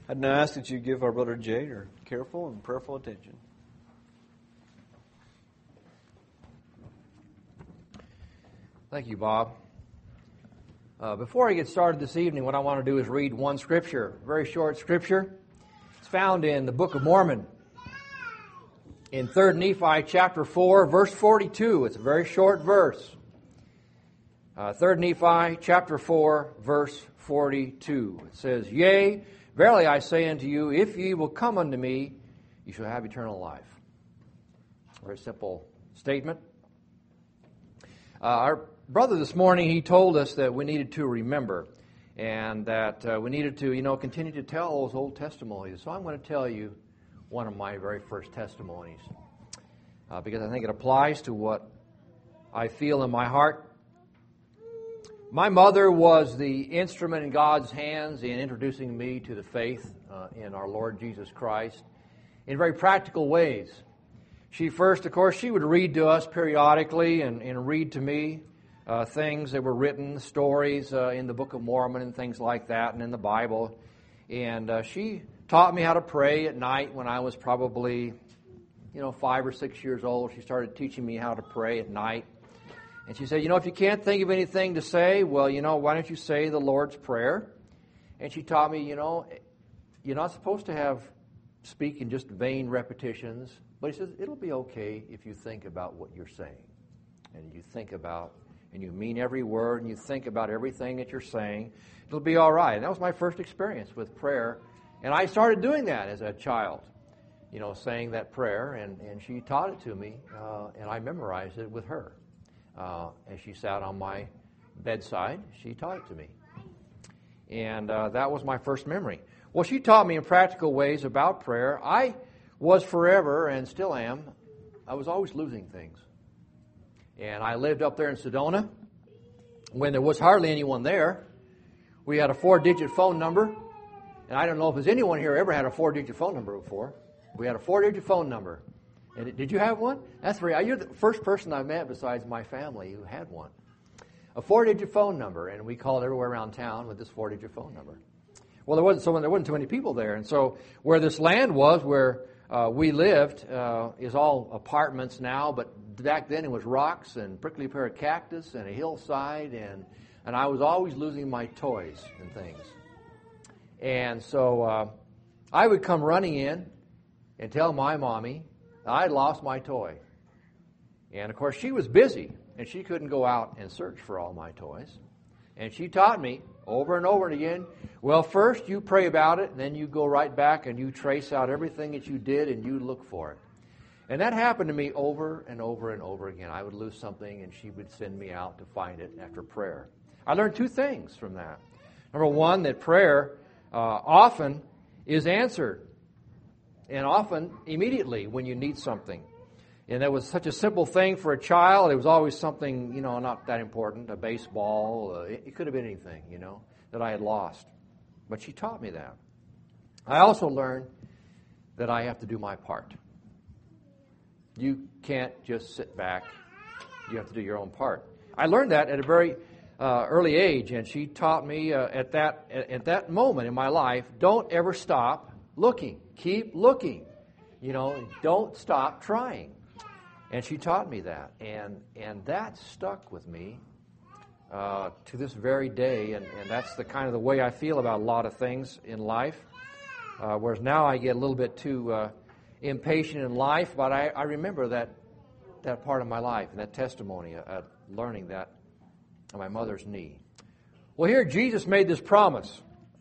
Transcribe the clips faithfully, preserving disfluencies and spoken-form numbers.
I'd now ask that you give our brother Jay your careful and prayerful attention. Thank you, Bob. Uh, before I get started this evening, what I want to do is read one scripture, very short scripture. It's found in the Book of Mormon, in Third Nephi chapter four, verse forty-two. It's a very short verse. Uh, Third Nephi chapter four, verse forty-two. It says, "Yea, verily I say unto you, if ye will come unto me, you shall have eternal life." Very simple statement. Uh, our brother this morning, he told us that we needed to remember and that uh, we needed to, you know, continue to tell those old testimonies. So I'm going to tell you one of my very first testimonies uh, because I think it applies to what I feel in my heart. My mother was the instrument in God's hands in introducing me to the faith uh, in our Lord Jesus Christ in very practical ways. She first, of course, she would read to us periodically and, and read to me uh, things that were written, stories uh, in the Book of Mormon and things like that and in the Bible. And uh, she taught me how to pray at night when I was probably, you know, five or six years old. She started teaching me how to pray at night. And she said, you know, if you can't think of anything to say, well, you know, why don't you say the Lord's Prayer? And she taught me, you know, you're not supposed to have speak in just vain repetitions. But he says, it'll be okay if you think about what you're saying. And you think about, and you mean every word, and you think about everything that you're saying. It'll be all right. And that was my first experience with prayer. And I started doing that as a child, you know, saying that prayer. And, and she taught it to me, uh, and I memorized it with her. Uh, as she sat on my bedside, she taught it to me. And uh, that was my first memory. Well, she taught me in practical ways about prayer. I was forever, and still am, I was always losing things. And I lived up there in Sedona when there was hardly anyone there. We had a four-digit phone number, and I don't know if there's anyone here ever had a four-digit phone number before. We had a four-digit phone number. And did you have one? That's very. You're the first person I've met besides my family who had one. A four-digit phone number, and we called everywhere around town with this four-digit phone number. Well, there wasn't so there wasn't too many people there, and so where this land was, where uh, we lived, uh, is all apartments now. But back then it was rocks and prickly pear cactus and a hillside, and and I was always losing my toys and things. And so uh, I would come running in and tell my mommy I'd lost my toy. And, of course, she was busy, and she couldn't go out and search for all my toys. And she taught me over and over and again, well, first you pray about it, and then you go right back and you trace out everything that you did and you look for it. And that happened to me over and over and over again. I would lose something, and she would send me out to find it after prayer. I learned two things from that. Number one, that prayer uh, often is answered. And often, immediately, when you need something. And that was such a simple thing for a child. It was always something, you know, not that important, a baseball. Uh, it, it could have been anything, you know, that I had lost. But she taught me that. I also learned that I have to do my part. You can't just sit back. You have to do your own part. I learned that at a very uh, early age, and she taught me uh, at that at, at that moment in my life, don't ever stop looking. Keep looking. You know, don't stop trying. And she taught me that. And and that stuck with me uh, to this very day. And, and that's the kind of the way I feel about a lot of things in life. Uh, whereas now I get a little bit too uh, impatient in life. But I, I remember that that part of my life and that testimony of uh, learning that on my mother's knee. Well, here Jesus made this promise.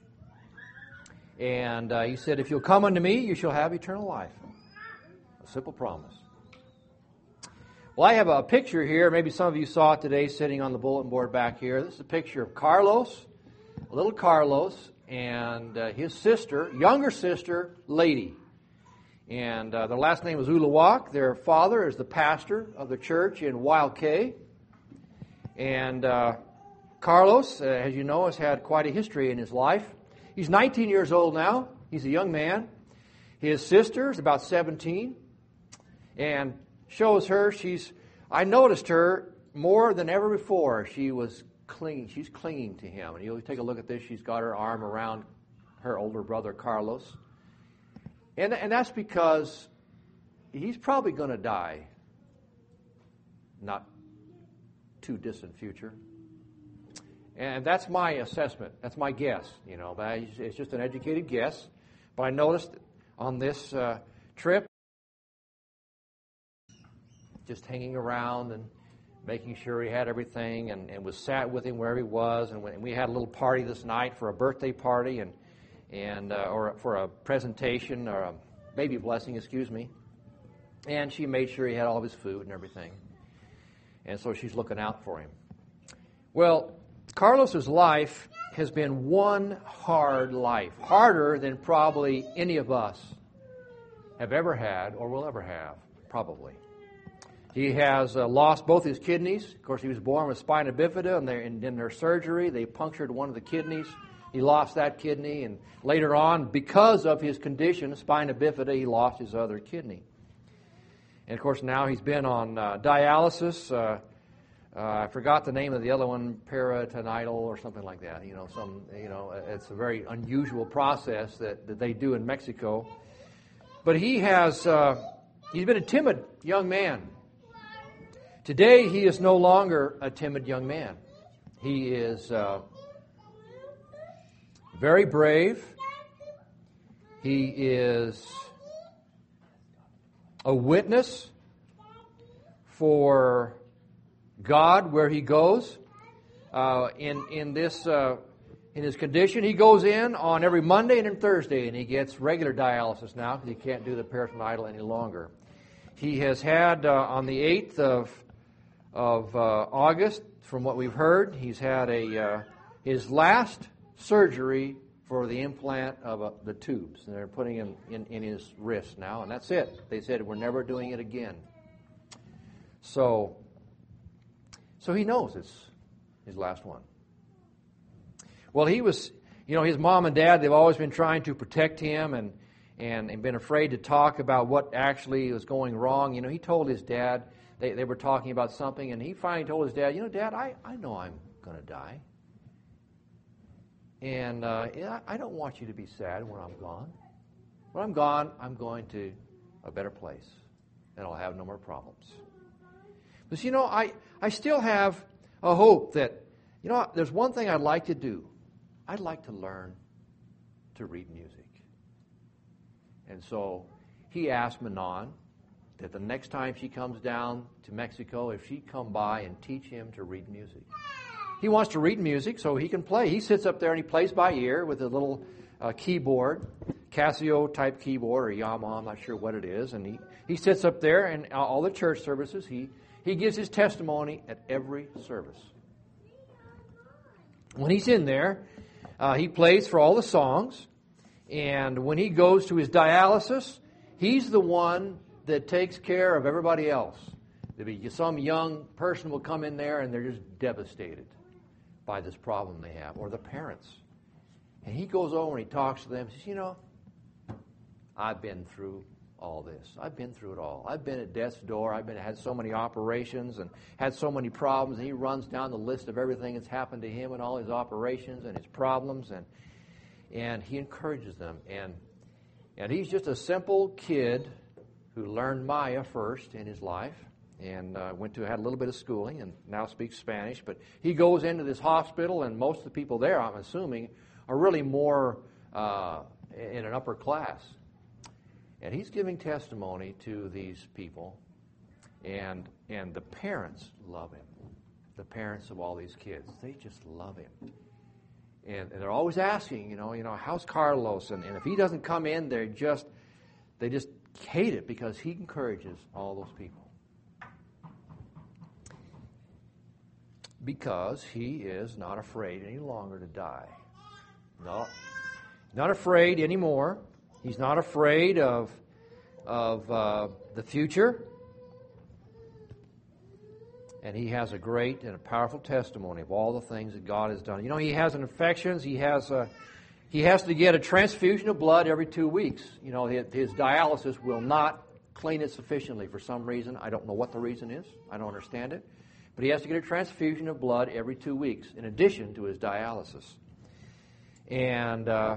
And uh, he said, if you'll come unto me, you shall have eternal life. A simple promise. Well, I have a picture here. Maybe some of you saw it today sitting on the bulletin board back here. This is a picture of Carlos, little Carlos, and uh, his sister, younger sister, Lady. And uh, their last name is Ulawak. Their father is the pastor of the church in Wild Cay. And uh, Carlos, uh, as you know, has had quite a history in his life. He's nineteen years old now. He's a young man. His sister is about seventeen. And shows her, she's, I noticed her more than ever before. She was clinging, she's clinging to him. And you'll take a look at this. She's got her arm around her older brother Carlos. And, and that's because he's probably going to die. Not too distant future. And that's my assessment. That's my guess. You know, but I, it's just an educated guess. But I noticed on this uh, trip, just hanging around and making sure he had everything, and, and was sat with him wherever he was. And, when, and we had a little party this night for a birthday party, and and uh, or for a presentation or a baby blessing, excuse me. And she made sure he had all of his food and everything. And so she's looking out for him. Well, Carlos's life has been one hard life, harder than probably any of us have ever had or will ever have, probably. He has uh, lost both his kidneys. Of course, he was born with spina bifida, and, and in their surgery, they punctured one of the kidneys. He lost that kidney, and later on, because of his condition, spina bifida, he lost his other kidney. And, of course, now he's been on uh, dialysis. Uh, uh, I forgot the name of the other one, peritoneal or something like that. You know, some. You know, it's a very unusual process that, that they do in Mexico. But he has, uh, he's been a timid young man. Today, he is no longer a timid young man. He is uh, very brave. He is a witness for God where he goes. Uh, in in this uh, in his condition, he goes in on every Monday and Thursday, and he gets regular dialysis now because he can't do the peritoneal any longer. He has had uh, on the eighth of of uh, August, from what we've heard, he's had a uh, his last surgery for the implant of uh, the tubes. And they're putting him in, in his wrist now, and that's it. They said, we're never doing it again. So, so he knows it's his last one. Well, he was, you know, his mom and dad, they've always been trying to protect him and, and, and been afraid to talk about what actually was going wrong. You know, he told his dad, they, they were talking about something, and he finally told his dad, you know, Dad, I, I know I'm going to die. And uh, yeah, I don't want you to be sad when I'm gone. When I'm gone, I'm going to a better place, and I'll have no more problems. But you know, I, I still have a hope that, you know, there's one thing I'd like to do. I'd like to learn to read music. And so he asked Manon that the next time she comes down to Mexico, if she'd come by and teach him to read music. He wants to read music so he can play. He sits up there and he plays by ear with a little uh, keyboard, Casio-type keyboard or Yamaha, I'm not sure what it is. And he, he sits up there and all the church services, he, he gives his testimony at every service. When he's in there, uh, he plays for all the songs. And when he goes to his dialysis, he's the one that takes care of everybody else. There'll be some young person will come in there and they're just devastated by this problem they have, or the parents. And he goes over and he talks to them and says, you know, I've been through all this. I've been through it all. I've been at death's door. I've been had so many operations and had so many problems. And he runs down the list of everything that's happened to him and all his operations and his problems. And and he encourages them. And and he's just a simple kid who learned Maya first in his life. And uh, went to had a little bit of schooling and now speaks Spanish. But he goes into this hospital, and most of the people there, I'm assuming, are really more uh, in an upper class. And he's giving testimony to these people, and and the parents love him. The parents of all these kids, they just love him. And, and they're always asking, you know, you know, how's Carlos? And, and if he doesn't come in, they just they just hate it because he encourages all those people. Because he is not afraid any longer to die. No, not afraid anymore. He's not afraid of, of uh, the future. And he has a great and a powerful testimony of all the things that God has done. You know, he has infections. He has a, he has to get a transfusion of blood every two weeks. You know, his, his dialysis will not clean it sufficiently for some reason. I don't know what the reason is. I don't understand it. But he has to get a transfusion of blood every two weeks in addition to his dialysis. And uh,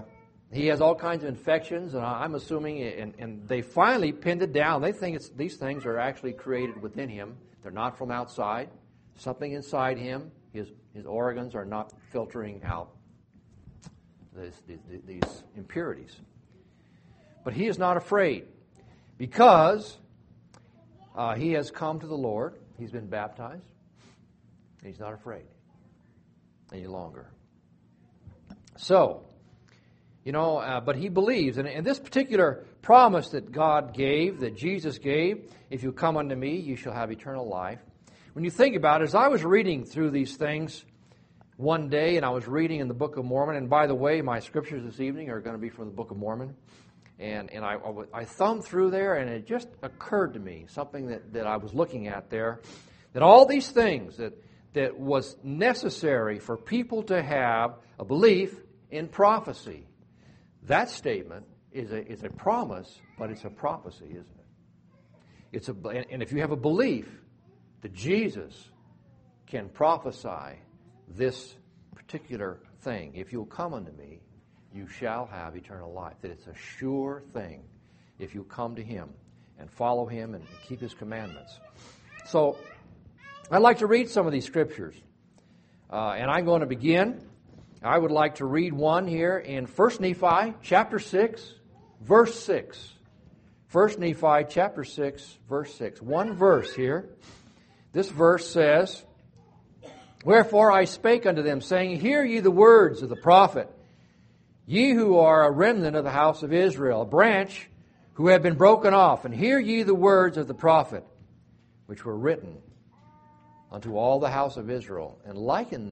He has all kinds of infections, and I'm assuming, and, and they finally pinned it down. They think it's, these things are actually created within him. They're not from outside. Something inside him, his, his organs are not filtering out this, these, these impurities. But he is not afraid because uh, he has come to the Lord. He's been baptized. And he's not afraid any longer. So, you know, uh, but he believes. And, and this particular promise that God gave, that Jesus gave, if you come unto me, you shall have eternal life. When you think about it, as I was reading through these things one day, and I was reading in the Book of Mormon, and by the way, my scriptures this evening are going to be from the Book of Mormon. And, and I, I thumbed through there, and it just occurred to me, something that, that I was looking at there, that all these things that, that was necessary for people to have a belief in prophecy. That statement is a, is a promise, but it's a prophecy, isn't it? It's a, and if you have a belief that Jesus can prophesy this particular thing, if you'll come unto me, you shall have eternal life. That it's a sure thing if you come to him and follow him and keep his commandments. So, I'd like to read some of these scriptures. Uh, and I'm going to begin. I would like to read one here in First Nephi chapter six, verse six. First Nephi chapter six, verse six. One verse here. This verse says, Wherefore I spake unto them, saying, Hear ye the words of the prophet, ye who are a remnant of the house of Israel, a branch who have been broken off, and hear ye the words of the prophet, which were written unto all the house of Israel, and liken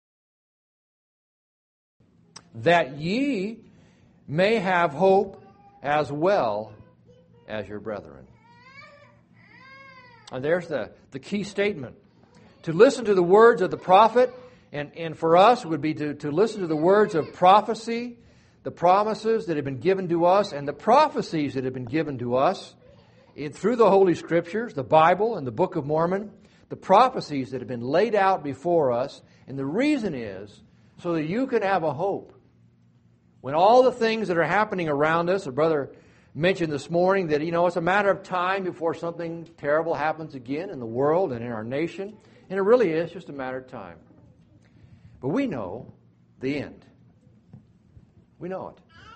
that ye may have hope as well as your brethren. And there's the, the key statement. To listen to the words of the prophet, and, and for us would be to, to listen to the words of prophecy, the promises that have been given to us, and the prophecies that have been given to us in, through the Holy Scriptures, the Bible and the Book of Mormon, the prophecies that have been laid out before us. And the reason is so that you can have a hope. When all the things that are happening around us, a brother mentioned this morning that, you know, it's a matter of time before something terrible happens again in the world and in our nation. And it really is just a matter of time. But we know the end. We know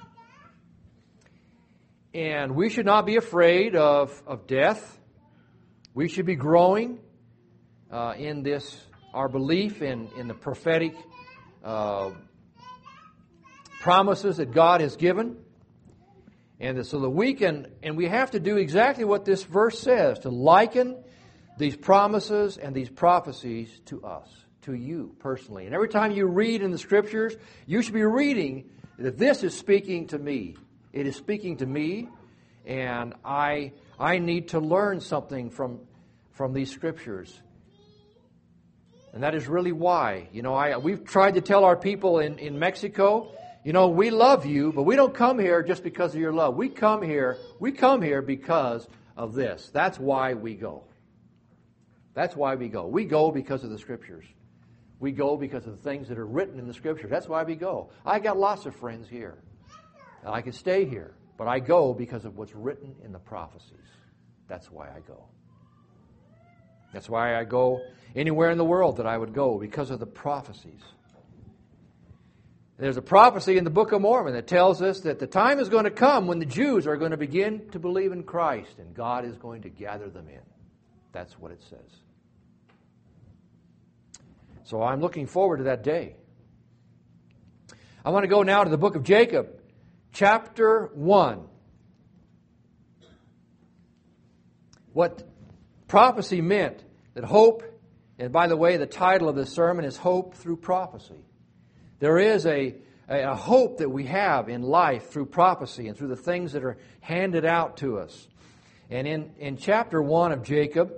it. And we should not be afraid of, of death. We should be growing uh, in this, our belief in, in the prophetic uh, promises that God has given. And so that we can, and we have to do exactly what this verse says, to liken these promises and these prophecies to us, to you personally. And every time you read in the Scriptures, you should be reading that this is speaking to me. It is speaking to me, and I I need to learn something from from these Scriptures. And that is really why. You know, I we've tried to tell our people in, in Mexico, you know, we love you, but we don't come here just because of your love. We come here, we come here because of this. That's why we go. That's why we go. We go because of the Scriptures. We go because of the things that are written in the Scriptures. That's why we go. I got lots of friends here. And I could stay here. But I go because of what's written in the prophecies. That's why I go. That's why I go anywhere in the world that I would go, because of the prophecies. There's a prophecy in the Book of Mormon that tells us that the time is going to come when the Jews are going to begin to believe in Christ, and God is going to gather them in. That's what it says. So I'm looking forward to that day. I want to go now to the book of Jacob, chapter one. What prophecy meant, that hope, and by the way, the title of this sermon is Hope Through Prophecy. There is a, a, a hope that we have in life through prophecy and through the things that are handed out to us. And in, in chapter one of Jacob,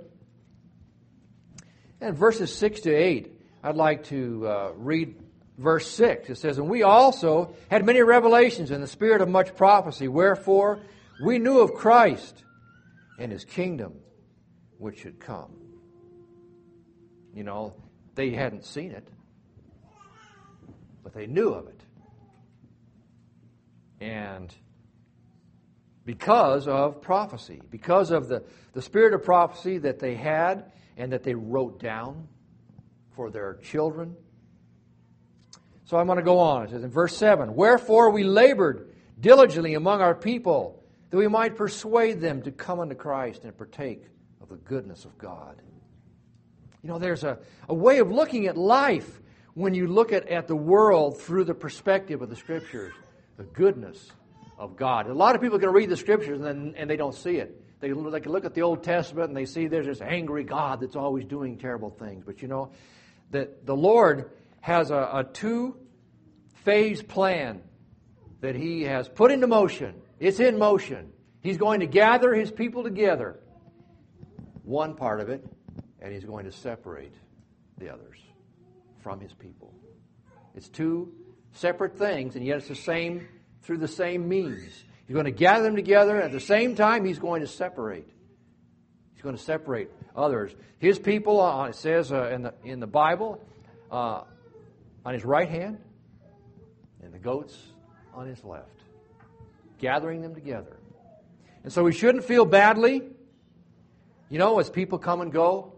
and verses six to eight, I'd like to uh, read verse six. It says, And we also had many revelations in the spirit of much prophecy, wherefore we knew of Christ and His kingdom which should come. You know, they hadn't seen it, but they knew of it. And because of prophecy, because of the, the spirit of prophecy that they had and that they wrote down for their children. So I'm going to go on. It says in verse seven, "Wherefore we labored diligently among our people, that we might persuade them to come unto Christ and partake of the goodness of God." You know, there's a, a way of looking at life when you look at, at the world through the perspective of the Scriptures, the goodness of God. A lot of people can read the Scriptures and, then, and they don't see it. They, they can look at the Old Testament and they see there's this angry God that's always doing terrible things. But you know, that the Lord has a, a two-phase plan that He has put into motion. It's in motion. He's going to gather His people together, one part of it, and He's going to separate the others from His people. It's two separate things, and yet it's the same through the same means. He's going to gather them together, and at the same time, He's going to separate. He's going to separate others. His people, uh, it says uh, in the in the Bible, uh, on His right hand, and the goats on His left, gathering them together. And so we shouldn't feel badly, you know, as people come and go,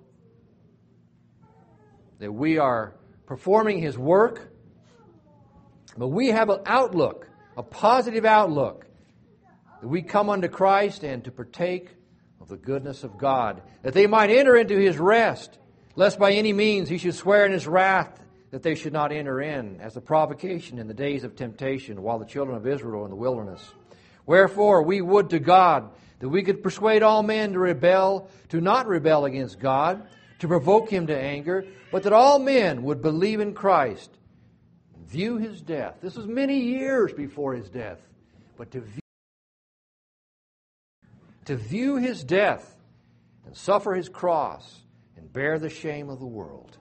that we are performing His work, but we have an outlook, a positive outlook, that we come unto Christ and to partake of the goodness of God, that they might enter into His rest, lest by any means He should swear in His wrath that they should not enter in, as a provocation in the days of temptation, while the children of Israel were in the wilderness. Wherefore we would to God that we could persuade all men to rebel, to not rebel against God, to provoke Him to anger, but that all men would believe in Christ, and view His death. This was many years before His death, but to view, to view His death and suffer His cross and bear the shame of the world.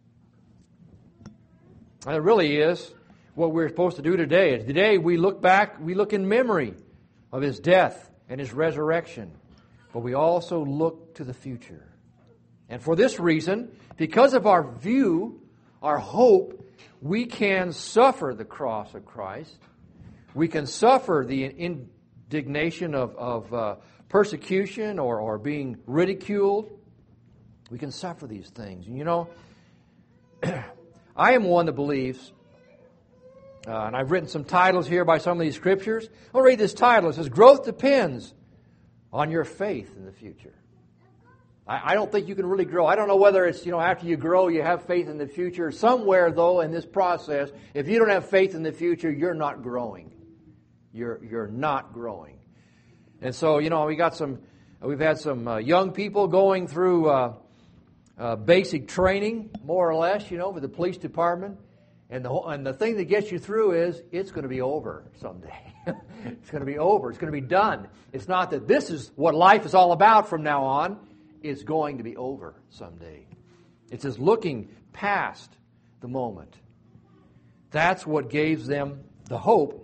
And it really is what we're supposed to do today. Today we look back, we look in memory of His death and His resurrection, but we also look to the future. And for this reason, because of our view, our hope, we can suffer the cross of Christ. We can suffer the indignation of, of uh, persecution or, or being ridiculed. We can suffer these things. And you know, I am one that believes, uh, and I've written some titles here by some of these scriptures. I'll read this title. It says, "Growth depends on your faith in the future." I, I don't think you can really grow. I don't know whether it's, you know, after you grow, you have faith in the future. Somewhere, though, in this process, if you don't have faith in the future, you're not growing. You're, you're not growing. And so, you know, we got some, we've had some uh, young people going through uh, Uh, basic training, more or less, you know, with the police department. And the whole, and the thing that gets you through is it's going to be over someday. It's going to be over. It's going to be done. It's not that this is what life is all about from now on. It's going to be over someday. It's just looking past the moment. That's what gave them the hope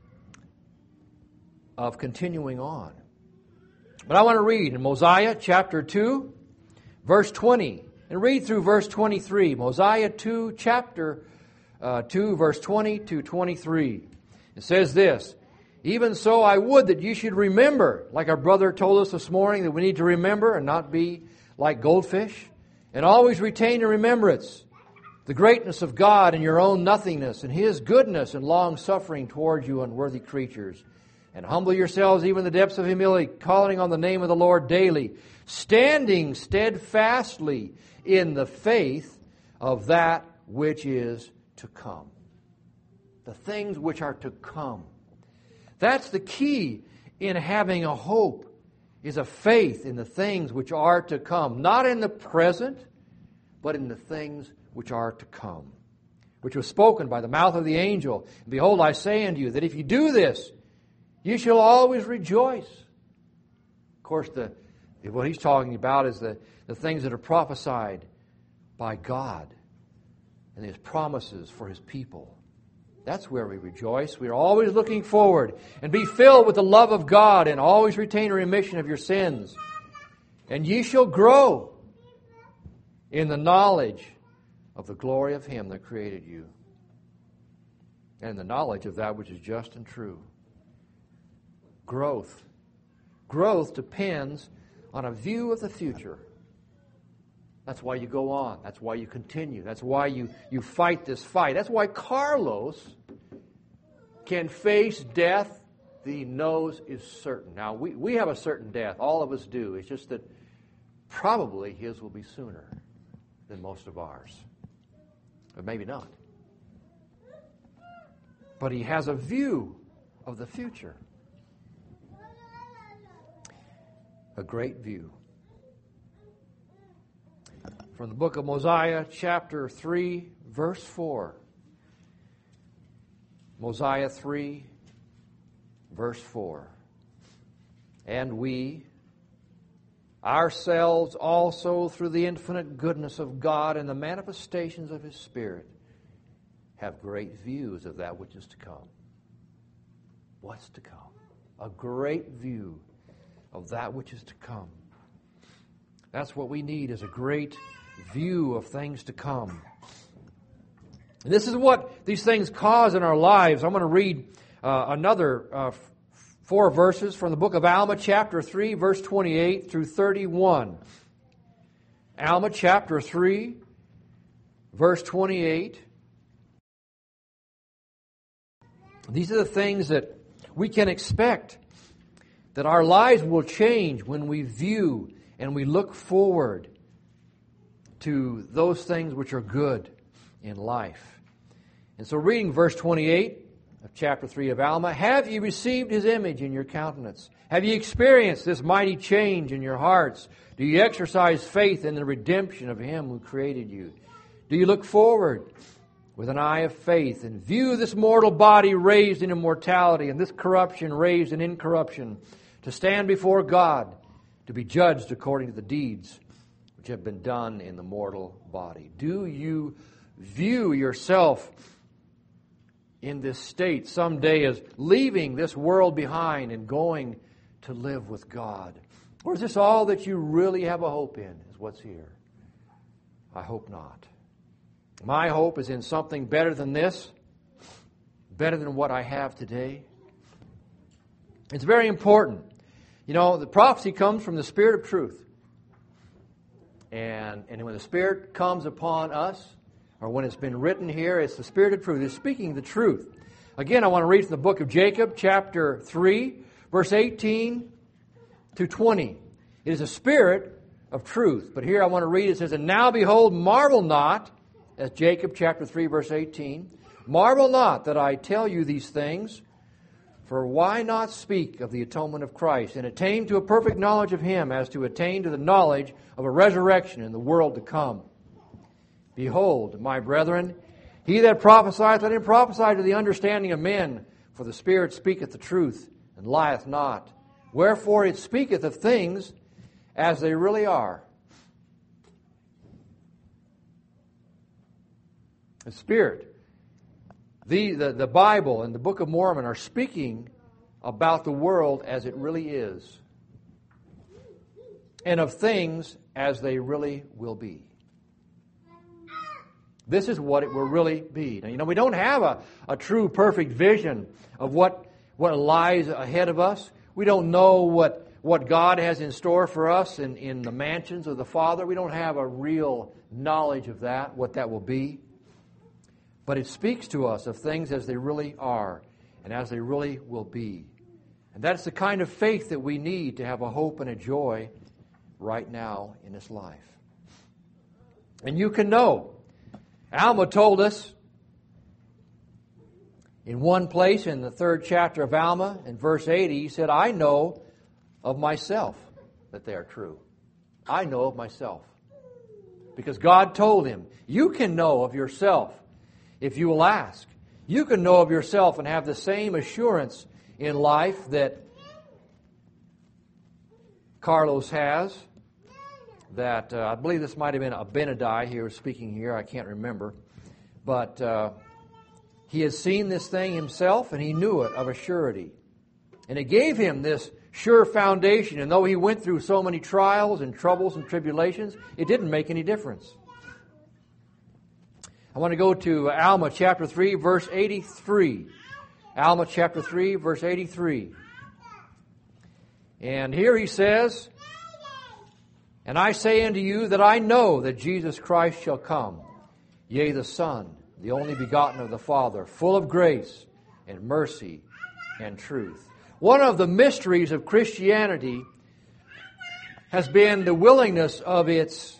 of continuing on. But I want to read in Mosiah chapter two, verse twenty, and read through verse twenty-three. Mosiah two, chapter uh, two, verse twenty to twenty-three. It says this, "Even so I would that you should remember," like our brother told us this morning, that we need to remember and not be like goldfish, "and always retain in remembrance the greatness of God and your own nothingness, and His goodness and long-suffering towards you unworthy creatures. And humble yourselves even in the depths of humility, calling on the name of the Lord daily, standing steadfastly in the faith of that which is to come." The things which are to come. That's the key in having a hope, is a faith in the things which are to come. Not in the present, but in the things which are to come. Which was spoken by the mouth of the angel. "And behold, I say unto you, that if you do this, you shall always rejoice." Of course, the what he's talking about is the, the things that are prophesied by God and His promises for His people. That's where we rejoice. We are always looking forward. "And be filled with the love of God, and always retain a remission of your sins. And ye shall grow in the knowledge of the glory of Him that created you, and the knowledge of that which is just and true." growth. Growth depends on a view of the future. That's why you go on. That's why you continue. That's why you, you fight this fight. That's why Carlos can face death that he knows is certain. Now, we, we have a certain death. All of us do. It's just that probably his will be sooner than most of ours. But maybe not. But he has a view of the future. A great view. From the book of Mosiah, chapter three, verse four. Mosiah three, verse four. And we, ourselves also, through the infinite goodness of God and the manifestations of His Spirit, have great views of that which is to come. What's to come? A great view of that which is to come. That's what we need, is a great view of things to come. And this is what these things cause in our lives. I'm going to read uh, another uh, f- four verses from the book of Alma, chapter three, verse twenty-eight through thirty-one. Alma, chapter three, verse twenty-eight. These are the things that we can expect, that our lives will change when we view and we look forward to those things which are good in life. And so reading verse twenty-eight of chapter three of Alma, have ye received His image in your countenance? Have ye experienced this mighty change in your hearts? Do you exercise faith in the redemption of Him who created you? Do you look forward with an eye of faith and view this mortal body raised in immortality and this corruption raised in incorruption, to stand before God, to be judged according to the deeds which have been done in the mortal body? Do you view yourself in this state someday as leaving this world behind and going to live with God? Or is this all that you really have a hope in, is what's here? I hope not. My hope is in something better than this, better than what I have today. It's very important. You know, the prophecy comes from the Spirit of truth. And, and when the Spirit comes upon us, or when it's been written here, it's the Spirit of truth. It's speaking the truth. Again, I want to read from the book of Jacob, chapter three, verse eighteen to twenty. It is a spirit of truth. But here I want to read, it says, and now behold, marvel not, as Jacob, chapter three, verse eighteen, marvel not that I tell you these things, for why not speak of the atonement of Christ, and attain to a perfect knowledge of Him, as to attain to the knowledge of a resurrection in the world to come? Behold, my brethren, he that prophesieth, let him prophesy to the understanding of men, for the Spirit speaketh the truth, and lieth not. Wherefore it speaketh of things as they really are. The Spirit, the, the, the Bible and the Book of Mormon are speaking about the world as it really is, and of things as they really will be. This is what it will really be. Now, you know, we don't have a, a true, perfect vision of what, what lies ahead of us. We don't know what, what God has in store for us in, in the mansions of the Father. We don't have a real knowledge of that, what that will be. But it speaks to us of things as they really are and as they really will be. And that's the kind of faith that we need to have a hope and a joy right now in this life. And you can know. Alma told us in one place in the third chapter of Alma, in verse eighty, he said, I know of myself that they are true. I know of myself. Because God told him, you can know of yourself if you will ask. You can know of yourself and have the same assurance in life that Carlos has. That uh, I believe this might have been Abinadi here speaking here. I can't remember. But uh, he has seen this thing himself, and he knew it of a surety. And it gave him this sure foundation. And though he went through so many trials and troubles and tribulations, it didn't make any difference. I want to go to Alma chapter three, verse eighty-three. Alma chapter three, verse eighty-three. And here he says, "And I say unto you that I know that Jesus Christ shall come, yea, the Son, the only begotten of the Father, full of grace and mercy and truth." One of the mysteries of Christianity has been the willingness of its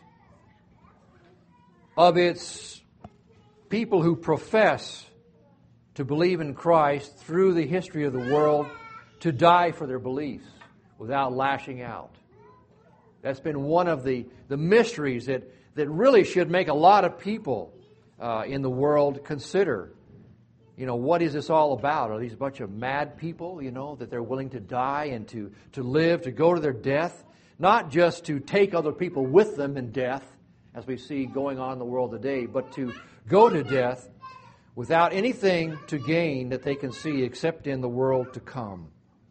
of its people who profess to believe in Christ through the history of the world to die for their beliefs without lashing out. That's been one of the, the mysteries that, that really should make a lot of people uh, in the world consider, you know, what is this all about? Are these a bunch of mad people, you know, that they're willing to die and to, to live, to go to their death, not just to take other people with them in death, as we see going on in the world today, but to go to death without anything to gain that they can see except in the world to come.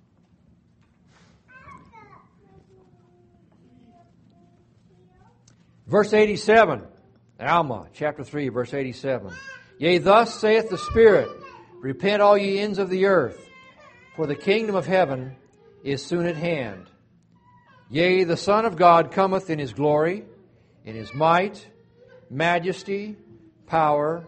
Verse eighty-seven, Alma, chapter three, verse eighty-seven. "Yea, thus saith the Spirit, Repent all ye ends of the earth, for the kingdom of heaven is soon at hand. Yea, the Son of God cometh in His glory, in His might, majesty, power."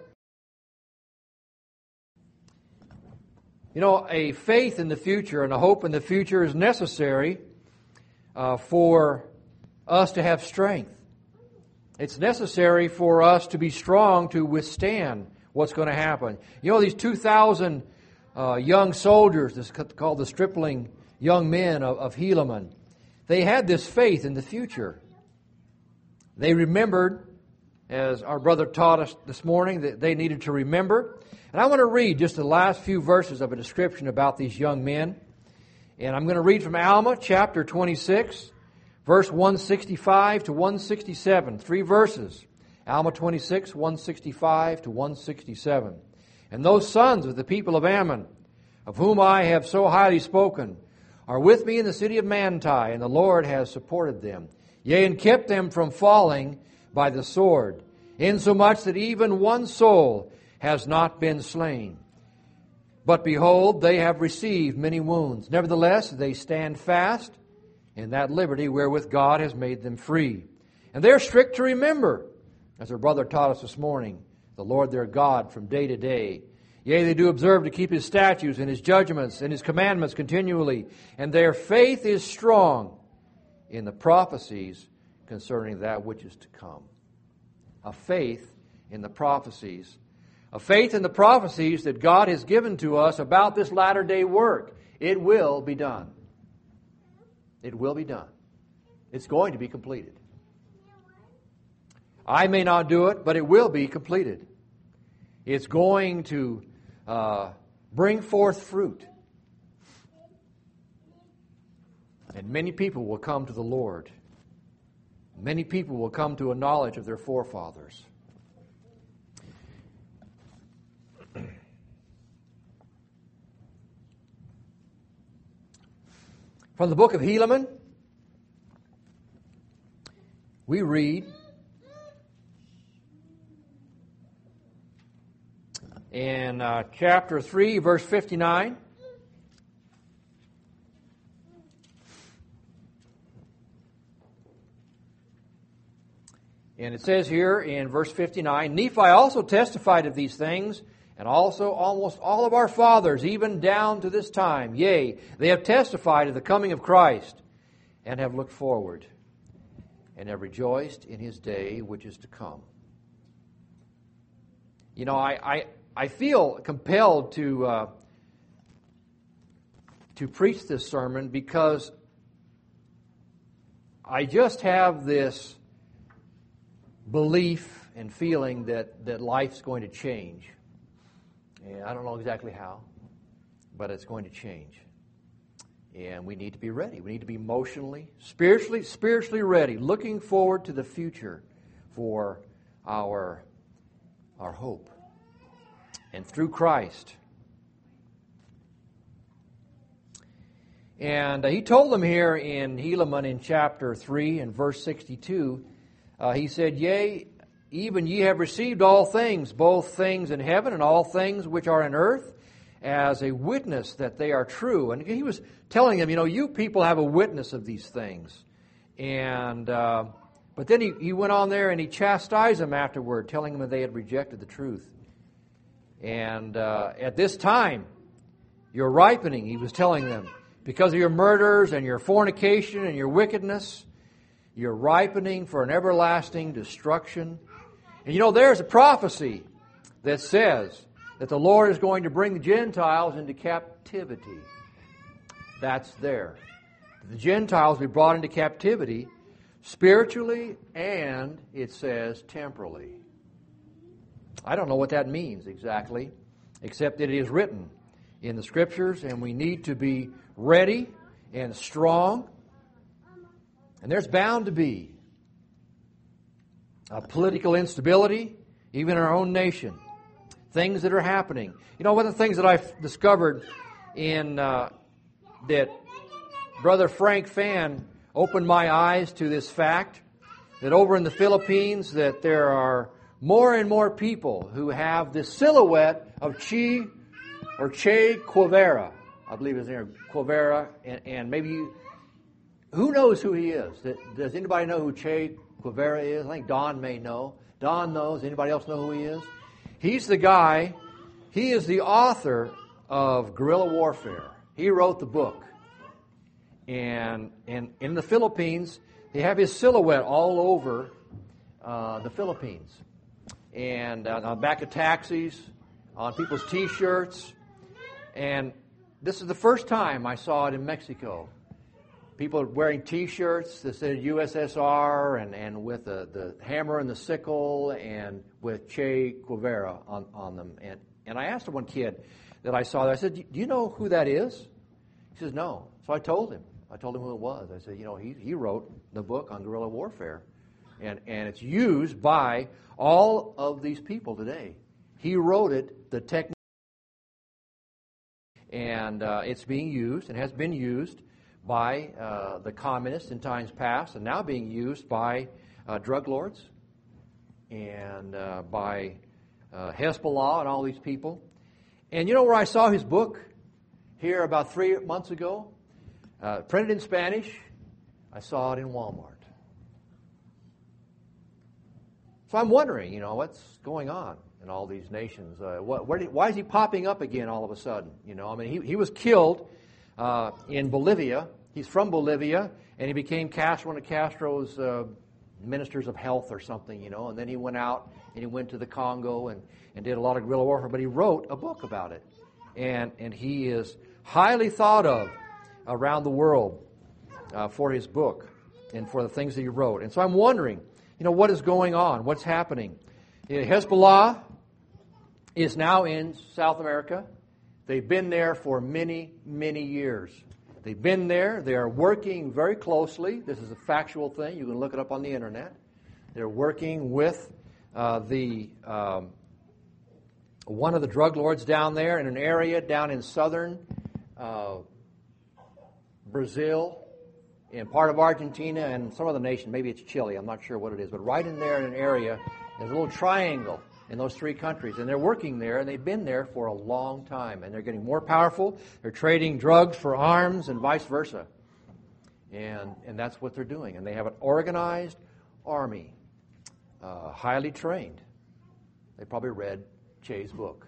You know, a faith in the future and a hope in the future is necessary uh, for us to have strength. It's necessary for us to be strong to withstand what's going to happen. You know, these two thousand uh, young soldiers, this is called the stripling young men of, of Helaman, they had this faith in the future. They remembered, as our brother taught us this morning, that they needed to remember. And I want to read just the last few verses of a description about these young men. And I'm going to read from Alma, chapter twenty-six, verse one sixty-five to one sixty-seven. Three verses. Alma twenty-six, one sixty-five to one sixty-seven. "And those sons of the people of Ammon, of whom I have so highly spoken, are with me in the city of Manti, and the Lord has supported them. Yea, and kept them from falling by the sword, insomuch that even one soul has not been slain. But behold, they have received many wounds. Nevertheless, they stand fast in that liberty wherewith God has made them free. And they are strict to remember, as our brother taught us this morning, the Lord their God from day to day. Yea, they do observe to keep His statutes and His judgments and His commandments continually. And their faith is strong in the prophecies concerning that which is to come." A faith in the prophecies. A faith in the prophecies that God has given to us about this latter day work. It will be done. It will be done. It's going to be completed. I may not do it, but it will be completed. It's going to uh, bring forth fruit. And many people will come to the Lord. Many people will come to a knowledge of their forefathers. From the book of Helaman, we read, in uh, chapter three, verse fifty-nine, and it says here in verse fifty-nine, "Nephi also testified of these things, and also almost all of our fathers, even down to this time. Yea, they have testified of the coming of Christ, and have looked forward, and have rejoiced in His day which is to come." You know, I I, I feel compelled to uh, to preach this sermon because I just have this belief and feeling that, that life's going to change. And I don't know exactly how, but it's going to change. And we need to be ready. We need to be emotionally, spiritually, spiritually ready, looking forward to the future for our, our hope. And through Christ. And uh, he told them here in Helaman in chapter three and verse sixty-two, uh, he said, "Yea, even ye have received all things, both things in heaven and all things which are in earth, as a witness that they are true. And he was telling them, you know, you people have a witness of these things. And uh, but then he, he went on there and he chastised them afterward, telling them that they had rejected the truth. And uh, at this time, you're ripening, he was telling them, because of your murders and your fornication and your wickedness, you're ripening for an everlasting destruction. And you know, there's a prophecy that says that the Lord is going to bring the Gentiles into captivity. That's there. The Gentiles will be brought into captivity spiritually and, it says, temporally. I don't know what that means exactly, except that it is written in the Scriptures, and we need to be ready and strong. And there's bound to be a political instability, even in our own nation. Things that are happening. You know, one of the things that I've discovered in uh, that Brother Frank Fan opened my eyes to this fact, that over in the Philippines that there are more and more people who have this silhouette of Che or Che Guevara. I believe his name, Guevara, and, and maybe you, who knows who he is? Does anybody know who Che Guevara is? I think Don may know. Don knows. Anybody else know who he is? He's the guy, he is the author of Guerrilla Warfare. He wrote the book. And, and in the Philippines, they have his silhouette all over uh, the Philippines. And uh, on the back of taxis, on people's T-shirts. And this is the first time I saw it in Mexico. People wearing T-shirts that said U S S R and, and with the, the hammer and the sickle and with Che Guevara on, on them. And, and I asked one kid that I saw that, I said, do you know who that is? He says, no. So I told him. I told him who it was. I said, you know, he, he wrote the book on guerrilla warfare. And, and it's used by all of these people today. He wrote it, the technique. And uh, it's being used and has been used by uh, the communists in times past, and now being used by uh, drug lords and uh, by uh, Hezbollah and all these people. And you know where I saw his book? Here about three months ago. Uh, printed in Spanish. I saw it in Walmart. So I'm wondering, you know, what's going on in all these nations? Uh, what, where did, why is he popping up again all of a sudden? You know, I mean, he, he was killed uh, in Bolivia. He's from Bolivia, and he became Castro, one of Castro's uh, ministers of health or something, you know. And then he went out and he went to the Congo and, and did a lot of guerrilla warfare. But he wrote a book about it, and and he is highly thought of around the world uh, for his book and for the things that he wrote. And so I'm wondering, you know, what is going on? What's happening? Hezbollah is now in South America. They've been there for many, many years. They've been there. They are working very closely. This is a factual thing. You can look it up on the internet. They're working with uh, the um, one of the drug lords down there in an area down in southern uh, Brazil, in part of Argentina, and some other nation. Maybe it's Chile. I'm not sure what it is. But right in there in an area, there's a little triangle in those three countries. And they're working there, and they've been there for a long time. And they're getting more powerful. They're trading drugs for arms and vice versa. And, and that's what they're doing. And they have an organized army, uh, highly trained. They probably read Che's book.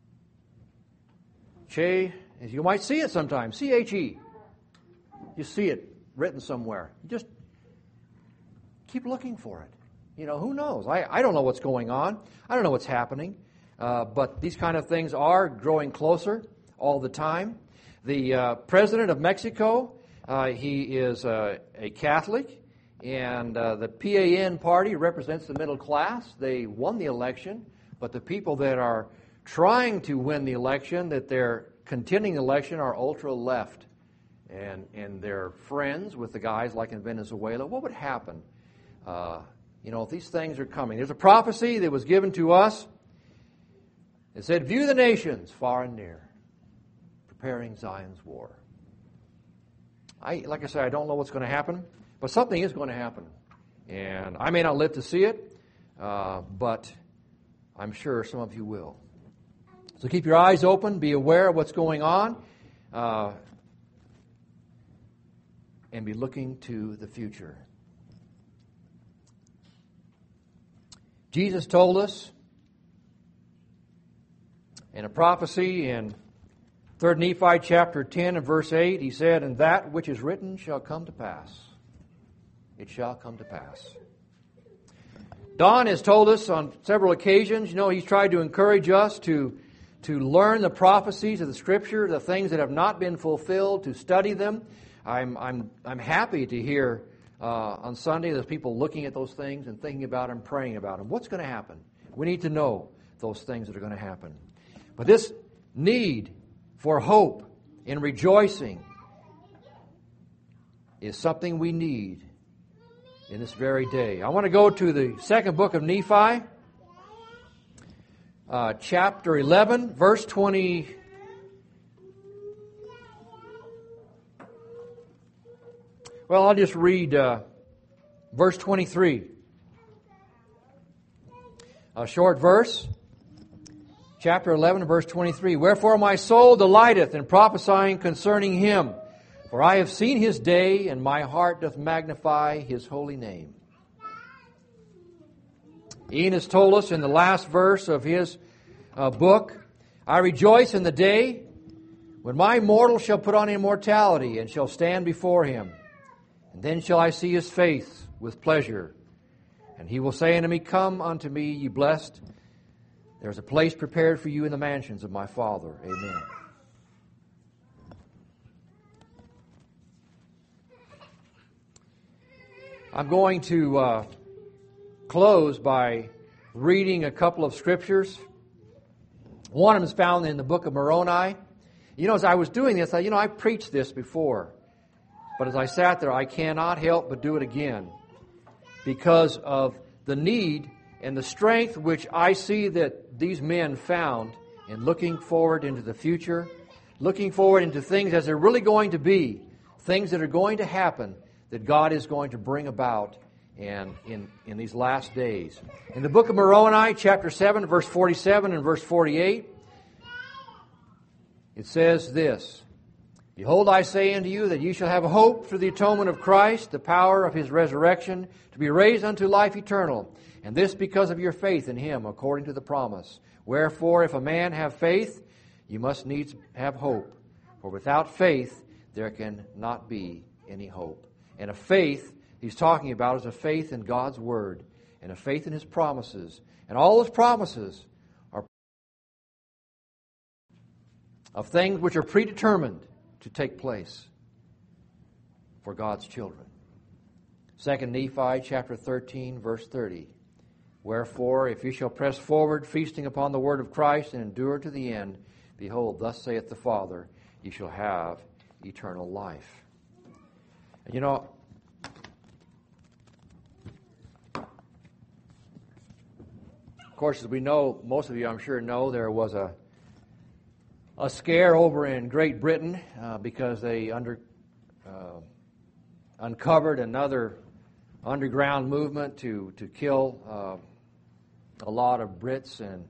Che, as you might see it sometimes, C H E. You see it written somewhere. You just keep looking for it. You know, who knows? I, I don't know what's going on. I don't know what's happening. Uh, but these kind of things are growing closer all the time. The uh, president of Mexico, uh, he is uh, a Catholic, and uh, the P A N party represents the middle class. They won the election, but the people that are trying to win the election, that they're contending the election, are ultra-left. And, and they're friends with the guys like in Venezuela. What would happen, uh, you know, if these things are coming? There's a prophecy that was given to us. It said, view the nations far and near, preparing Zion's war. I, like I said, I don't know what's going to happen, but something is going to happen. And I may not live to see it, uh, but I'm sure some of you will. So keep your eyes open, be aware of what's going on, uh, and be looking to the future. Jesus told us in a prophecy in Third Nephi chapter ten and verse eight, He said, "And that which is written shall come to pass. It shall come to pass." Don has told us on several occasions, you know, he's tried to encourage us to, to learn the prophecies of the Scripture, the things that have not been fulfilled, to study them. I'm, I'm, I'm happy to hear uh, on Sunday there's people looking at those things and thinking about them, praying about them. What's going to happen? We need to know those things that are going to happen. But this need for hope and rejoicing is something we need in this very day. I want to go to the second book of Nephi, uh, chapter eleven, verse twenty. Well, I'll just read uh, verse twenty-three. A short verse. Chapter eleven, verse twenty-three. "Wherefore my soul delighteth in prophesying concerning him, for I have seen his day, and my heart doth magnify his holy name." Ian has told us in the last verse of his uh, book, "I rejoice in the day when my mortal shall put on immortality, and shall stand before him. And then shall I see his face with pleasure. And he will say unto me, Come unto me, ye blessed. There is a place prepared for you in the mansions of my Father." Amen. I'm going to uh, close by reading a couple of scriptures. One of them is found in the book of Moroni. You know, as I was doing this, I, you know, I preached this before. But as I sat there, I cannot help but do it again because of the need and the strength which I see that these men found in looking forward into the future, looking forward into things as they're really going to be, things that are going to happen, that God is going to bring about and in, in these last days. In the book of Moroni, chapter seven, verse forty-seven and verse forty-eight, it says this, "Behold, I say unto you that ye shall have hope through the atonement of Christ, the power of His resurrection, to be raised unto life eternal. And this because of your faith in Him, according to the promise. Wherefore, if a man have faith, you must needs have hope. For without faith, there can not be any hope." And a faith he's talking about is a faith in God's Word and a faith in His promises. And all those promises are of things which are predetermined to take place for God's children. Second Nephi chapter thirteen, verse thirty. "Wherefore, if ye shall press forward, feasting upon the word of Christ, and endure to the end, behold, thus saith the Father, ye shall have eternal life." And you know, of course, as we know, most of you I'm sure know, there was a a scare over in Great Britain uh, because they under uh, uncovered another underground movement to to kill uh, a lot of Brits and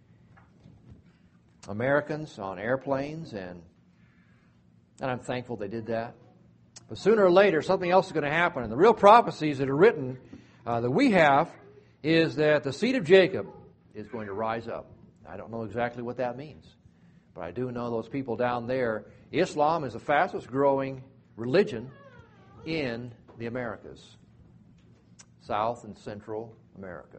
Americans on airplanes, and and I'm thankful they did that. But sooner or later, something else is going to happen. And the real prophecies that are written uh, that we have is that the seed of Jacob is going to rise up. I don't know exactly what that means, but I do know those people down there. Islam is the fastest growing religion in the Americas, South and Central America.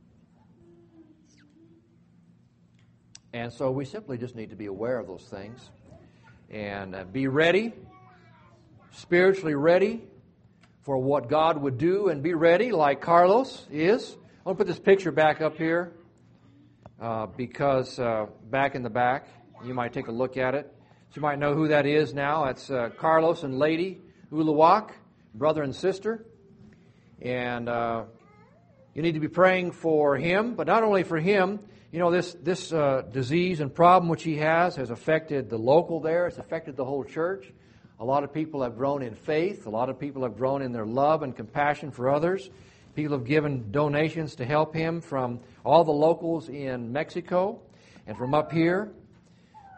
And so we simply just need to be aware of those things and uh, be ready, spiritually ready for what God would do, and be ready like Carlos is. I want to put this picture back up here uh, because uh, back in the back, you might take a look at it. So you might know who that is now. That's uh, Carlos and Lady Ulawak, brother and sister. And uh, you need to be praying for him, but not only for him. You know, this this uh, disease and problem which he has has affected the local there. It's affected the whole church. A lot of people have grown in faith. A lot of people have grown in their love and compassion for others. People have given donations to help him from all the locals in Mexico and from up here.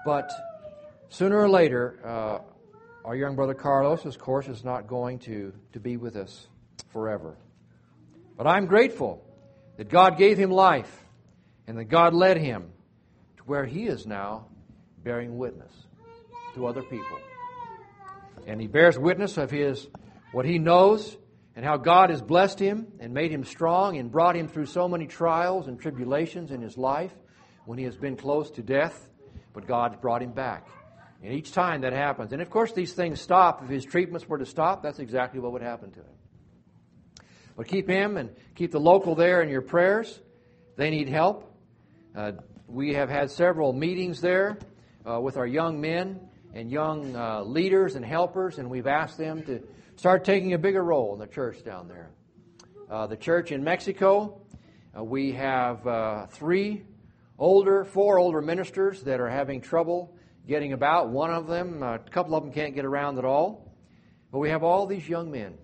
But sooner or later, uh, our young brother Carlos, of course, is not going to, to be with us forever. But I'm grateful that God gave him life and that God led him to where he is now bearing witness to other people. And he bears witness of his what he knows and how God has blessed him and made him strong and brought him through so many trials and tribulations in his life when he has been close to death, but God brought him back. And each time that happens, and of course these things stop. If his treatments were to stop, that's exactly what would happen to him. But keep him and keep the local there in your prayers. They need help. Uh, we have had several meetings there uh, with our young men and young uh, leaders and helpers, and we've asked them to start taking a bigger role in the church down there. Uh, the church in Mexico, uh, we have uh, three older, four older ministers that are having trouble getting about. One of them, uh, a couple of them can't get around at all. But we have all these young men,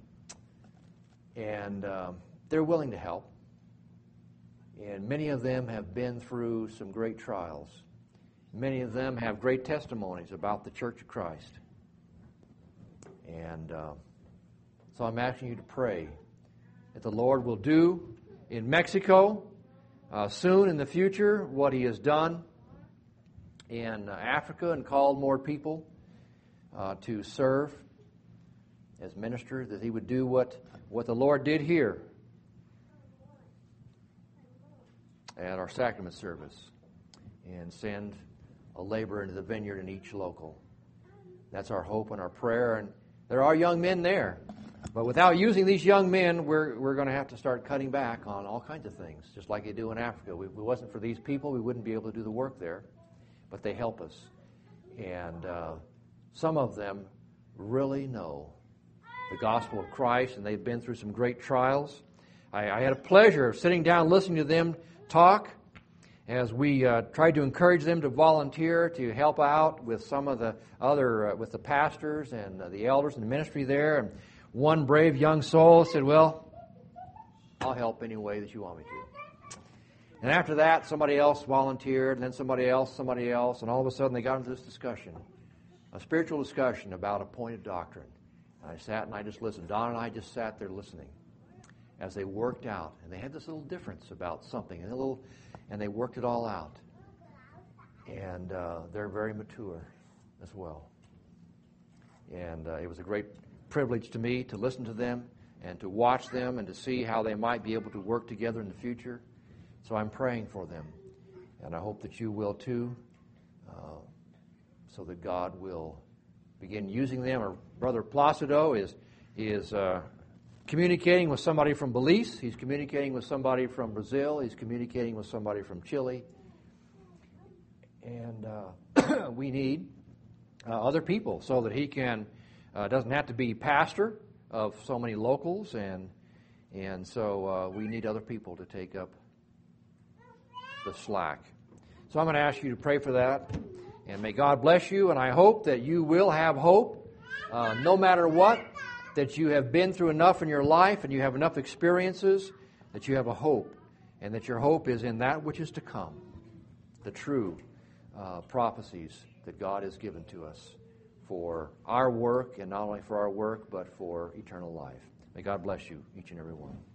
and uh, they're willing to help. And many of them have been through some great trials. Many of them have great testimonies about the Church of Christ. And uh, so I'm asking you to pray that the Lord will do in Mexico uh, soon in the future what He has done in uh, Africa and called more people uh, to serve as ministers, that He would do what, what the Lord did here at our sacrament service and send a laborer into the vineyard in each local. That's our hope and our prayer. And there are young men there. But without using these young men, we're we're going to have to start cutting back on all kinds of things, just like they do in Africa. If it wasn't for these people, we wouldn't be able to do the work there. But they help us. And uh, some of them really know the gospel of Christ, and they've been through some great trials. I, I had a pleasure of sitting down listening to them talk as we uh, tried to encourage them to volunteer to help out with some of the other, uh, with the pastors and uh, the elders in the ministry there. And one brave young soul said, well, I'll help any way that you want me to. And after that, somebody else volunteered, and then somebody else, somebody else, and all of a sudden they got into this discussion, a spiritual discussion about a pointed doctrine. And I sat and I just listened. Don and I just sat there listening as they worked out. And they had this little difference about something, and a little, and they worked it all out. And uh, they're very mature as well. And uh, it was a great privilege to me to listen to them and to watch them and to see how they might be able to work together in the future. So I'm praying for them. And I hope that you will too, uh, so that God will begin using them. Our brother Placido is, is uh, communicating with somebody from Belize. He's communicating with somebody from Brazil. He's communicating with somebody from Chile. And uh, we need uh, other people so that he can, uh, doesn't have to be pastor of so many locals. And, and so uh, we need other people to take up the slack. So I'm going to ask you to pray for that. And may God bless you. And I hope that you will have hope uh, no matter what, that you have been through enough in your life and you have enough experiences that you have a hope, and that your hope is in that which is to come, the true uh, prophecies that God has given to us for our work, and not only for our work, but for eternal life. May God bless you, each and every one.